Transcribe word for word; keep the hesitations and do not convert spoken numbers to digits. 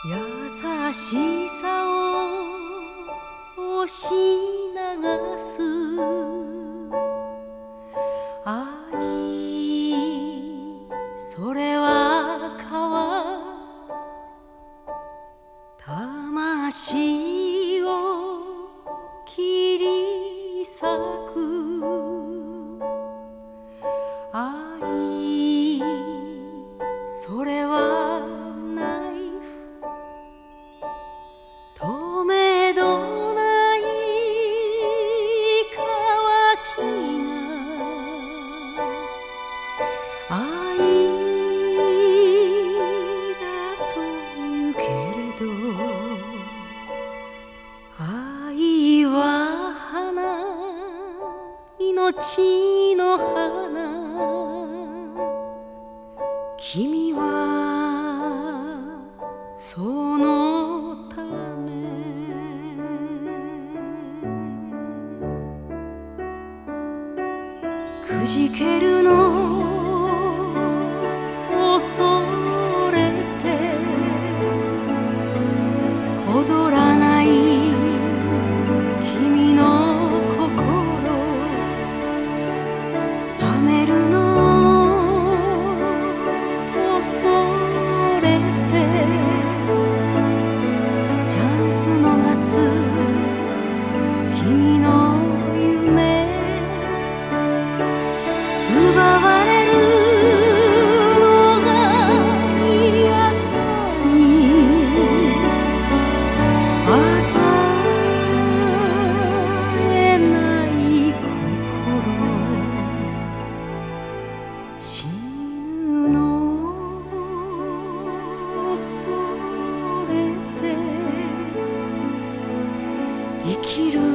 優しさを押し流す愛、それは川、魂を切り裂く愛、それはナイフ、とめどない渇きが愛だというけれど、愛は花、命の花、君はそのためくじけるの恐れて踊らない君の心、冷めるの恐れてチャンス逃す君の夢、奪われるのが嫌さに与えない心、死ぬの恐れて生きる